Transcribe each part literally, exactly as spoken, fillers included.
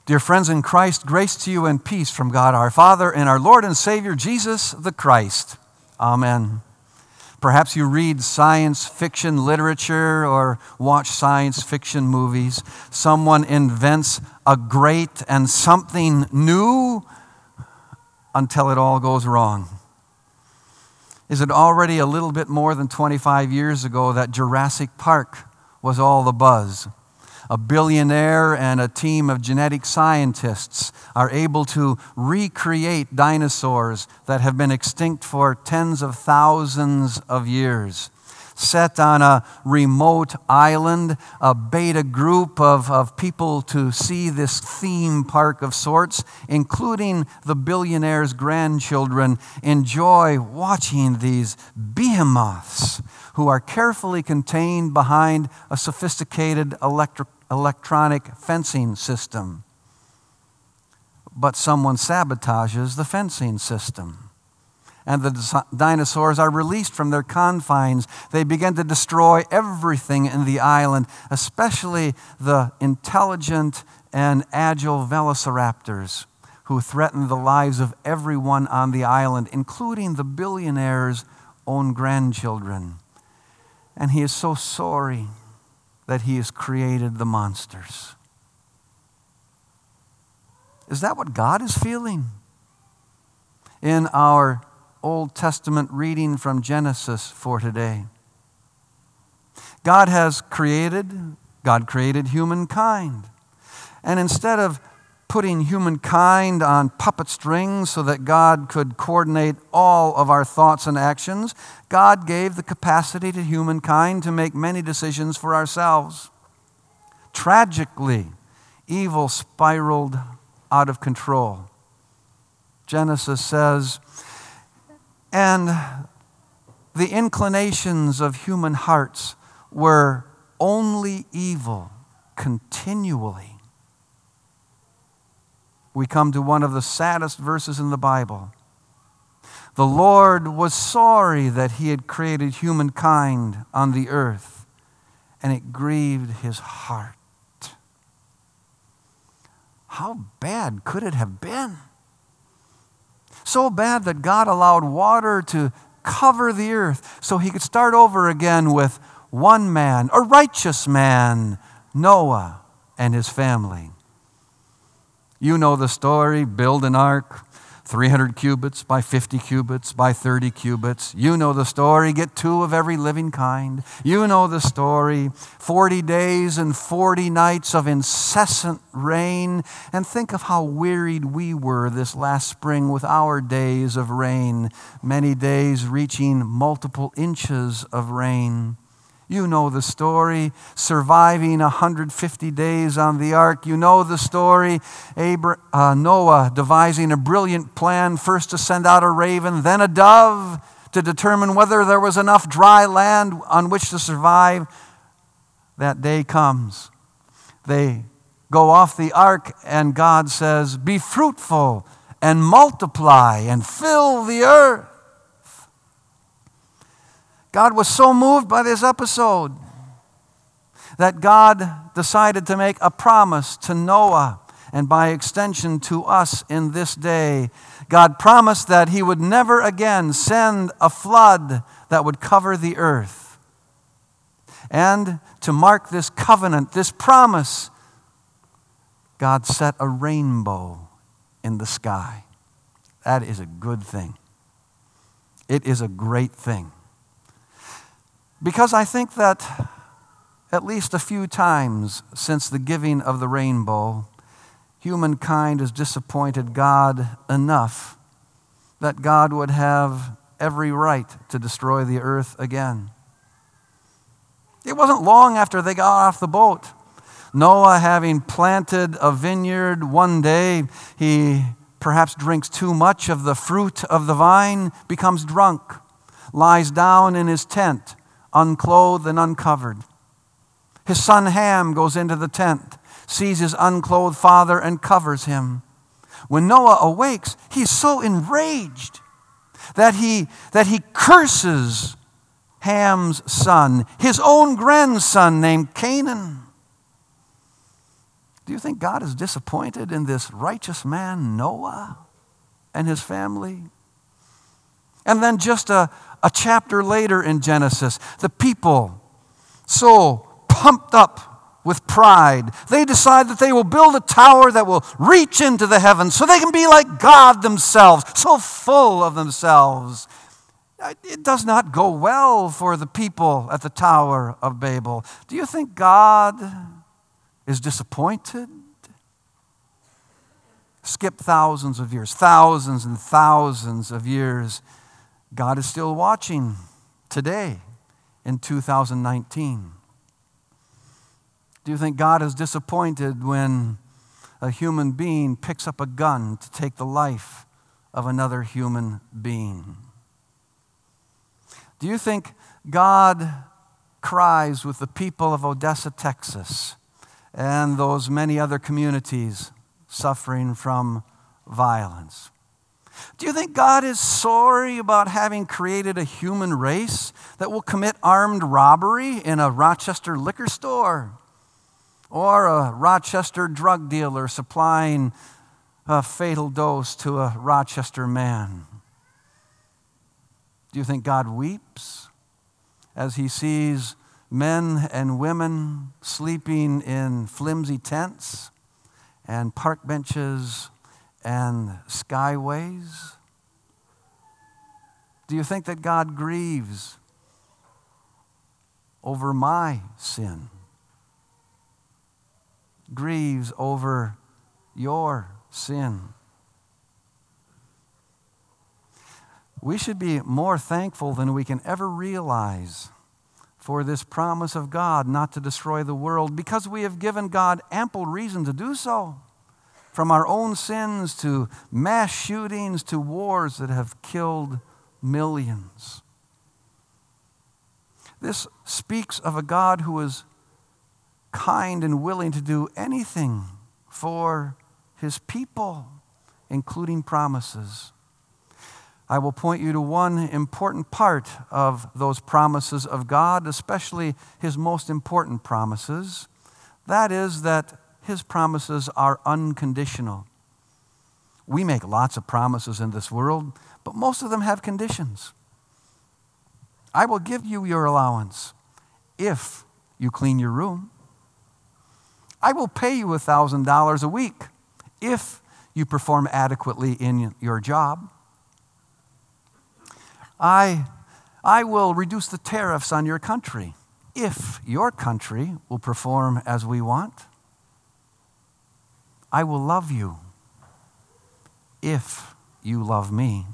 Dear friends in Christ, grace to you and peace from God our Father and our Lord and Savior, Jesus the Christ. Amen. Perhaps you read science fiction literature or watch science fiction movies. Someone invents a great and something new until it all goes wrong. Is it already a little bit more than twenty-five years ago that Jurassic Park was all the buzz? A billionaire and a team of genetic scientists are able to recreate dinosaurs that have been extinct for tens of thousands of years. Set on a remote island, a beta group of, of people to see this theme park of sorts, including the billionaire's grandchildren, enjoy watching these behemoths who are carefully contained behind a sophisticated electric electronic fencing system. But someone sabotages the fencing system, and the dinosaurs are released from their confines. They begin to destroy everything in the island, especially the intelligent and agile velociraptors who threaten the lives of everyone on the island, including the billionaire's own grandchildren. And he is so sorry that he has created the monsters. Is that what God is feeling? In our Old Testament reading from Genesis for today, God has created, God created humankind. And instead of putting humankind on puppet strings so that God could coordinate all of our thoughts and actions, God gave the capacity to humankind to make many decisions for ourselves. Tragically, evil spiraled out of control. Genesis says, and the inclinations of human hearts were only evil continually. We come to one of the saddest verses in the Bible. The Lord was sorry that he had created humankind on the earth, and it grieved his heart. How bad could it have been? So bad that God allowed water to cover the earth so he could start over again with one man, a righteous man, Noah and his family. You know the story, build an ark, three hundred cubits by fifty cubits by thirty cubits. You know the story, get two of every living kind. You know the story, forty days and forty nights of incessant rain. And think of how wearied we were this last spring with our days of rain, many days reaching multiple inches of rain. You know the story, surviving one hundred fifty days on the ark. You know the story, Abra- uh, Noah devising a brilliant plan, first to send out a raven, then a dove, to determine whether there was enough dry land on which to survive. That day comes. They go off the ark, and God says, be fruitful and multiply and fill the earth. God was so moved by this episode that God decided to make a promise to Noah and by extension to us in this day. God promised that he would never again send a flood that would cover the earth. And to mark this covenant, this promise, God set a rainbow in the sky. That is a good thing. It is a great thing. Because I think that at least a few times since the giving of the rainbow, humankind has disappointed God enough that God would have every right to destroy the earth again. It wasn't long after they got off the boat. Noah, having planted a vineyard, one day he perhaps drinks too much of the fruit of the vine, becomes drunk, lies down in his tent, unclothed and uncovered. His son Ham goes into the tent, sees his unclothed father, and covers him. When Noah awakes, he's so enraged that he, that he curses Ham's son, his own grandson named Canaan. Do you think God is disappointed in this righteous man, Noah, and his family? And then just a, a chapter later in Genesis, the people, so pumped up with pride, they decide that they will build a tower that will reach into the heavens so they can be like God themselves, so full of themselves. It does not go well for the people at the Tower of Babel. Do you think God is disappointed? Skip thousands of years, thousands and thousands of years. God is still watching today in two thousand nineteen. Do you think God is disappointed when a human being picks up a gun to take the life of another human being? Do you think God cries with the people of Odessa, Texas, and those many other communities suffering from violence? Do you think God is sorry about having created a human race that will commit armed robbery in a Rochester liquor store, or a Rochester drug dealer supplying a fatal dose to a Rochester man? Do you think God weeps as he sees men and women sleeping in flimsy tents and park benches and skyways? Do you think that God grieves over my sin? Grieves over your sin? We should be more thankful than we can ever realize for this promise of God not to destroy the world, because we have given God ample reason to do so. From our own sins to mass shootings to wars that have killed millions. This speaks of a God who is kind and willing to do anything for his people, including promises. I will point you to one important part of those promises of God, especially his most important promises. That is that his promises are unconditional. We make lots of promises in this world, but most of them have conditions. I will give you your allowance if you clean your room. I will pay you one thousand dollars a week if you perform adequately in your job. I, I will reduce the tariffs on your country if your country will perform as we want. I will love you if you love me.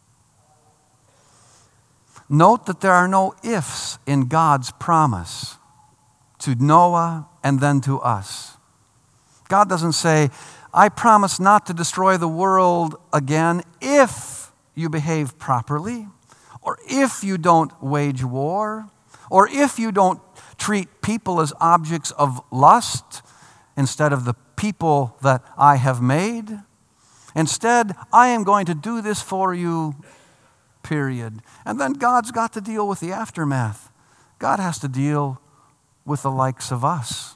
Note that there are no ifs in God's promise to Noah and then to us. God doesn't say, I promise not to destroy the world again if you behave properly, or if you don't wage war, or if you don't treat people as objects of lust instead of the people that I have made. Instead, I am going to do this for you, period. And then God's got to deal with the aftermath. God has to deal with the likes of us.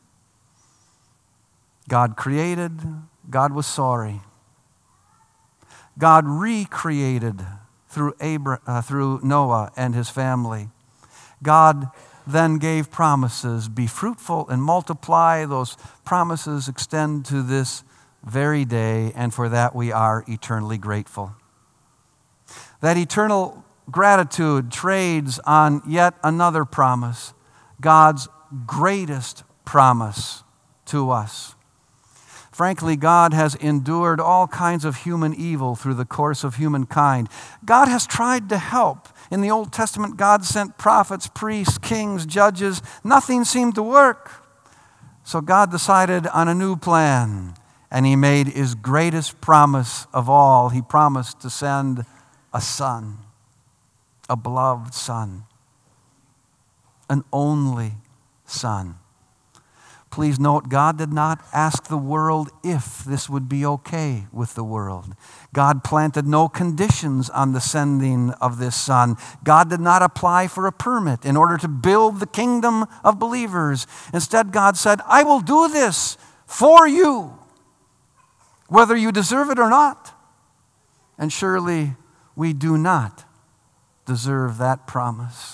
God created, God was sorry. God recreated through Abra- uh, through Noah and his family. God then gave promises, be fruitful and multiply. Those promises extend to this very day, and for that we are eternally grateful. That eternal gratitude trades on yet another promise, God's greatest promise to us. Frankly, God has endured all kinds of human evil through the course of humankind. God has tried to help. In the Old Testament, God sent prophets, priests, kings, judges. Nothing seemed to work. So God decided on a new plan, and he made his greatest promise of all. He promised to send a son, a beloved son, an only son. Please note, God did not ask the world if this would be okay with the world. God planted no conditions on the sending of this son. God did not apply for a permit in order to build the kingdom of believers. Instead, God said, I will do this for you, whether you deserve it or not. And surely we do not deserve that promise.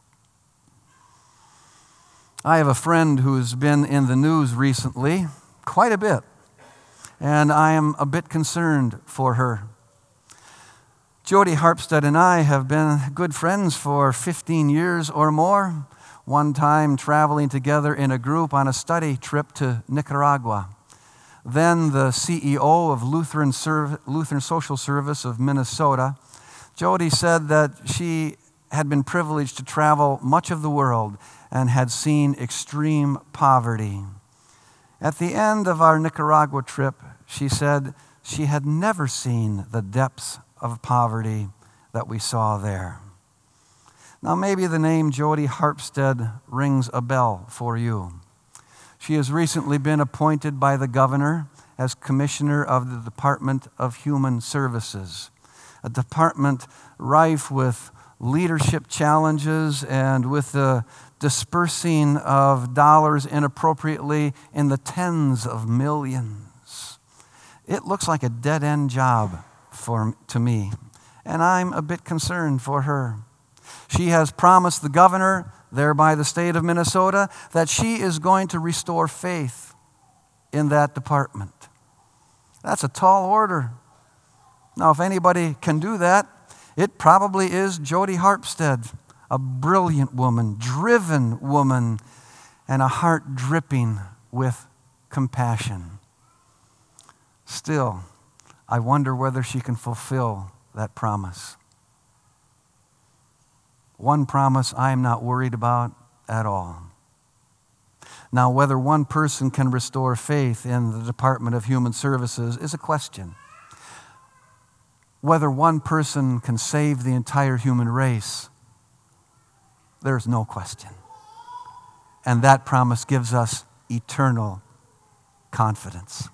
I have a friend who's been in the news recently, quite a bit, and I am a bit concerned for her. Jody Harpstead and I have been good friends for fifteen years or more, one time traveling together in a group on a study trip to Nicaragua. Then the C E O of Lutheran, Serv- Lutheran Social Service of Minnesota, Jody said that she had been privileged to travel much of the world and had seen extreme poverty. At the end of our Nicaragua trip, she said she had never seen the depths of poverty that we saw there. Now, maybe the name Jody Harpstead rings a bell for you. She has recently been appointed by the governor as commissioner of the Department of Human Services, a department rife with leadership challenges and with the dispersing of dollars inappropriately in the tens of millions. It looks like a dead-end job for to me, and I'm a bit concerned for her. She has promised the governor, thereby the state of Minnesota, that she is going to restore faith in that department. That's a tall order. Now, if anybody can do that, it probably is Jody Harpstead, a brilliant woman, driven woman, and a heart dripping with compassion. Still, I wonder whether she can fulfill that promise. One promise I am not worried about at all. Now, whether one person can restore faith in the Department of Human Services is a question. Whether one person can save the entire human race, there's no question. And that promise gives us eternal confidence.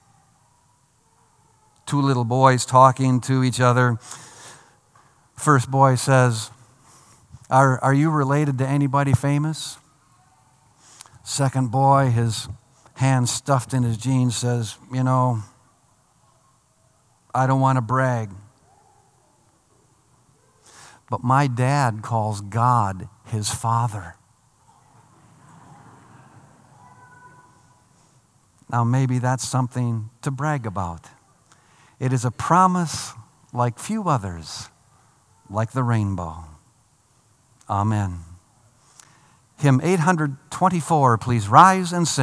Two little boys talking to each other. First boy says, Are, are you related to anybody famous? Second boy, his hand stuffed in his jeans, says, you know, I don't want to brag, but my dad calls God his father. Now, maybe that's something to brag about. It is a promise like few others, like the rainbow. Amen. Hymn eight twenty-four, please rise and sing.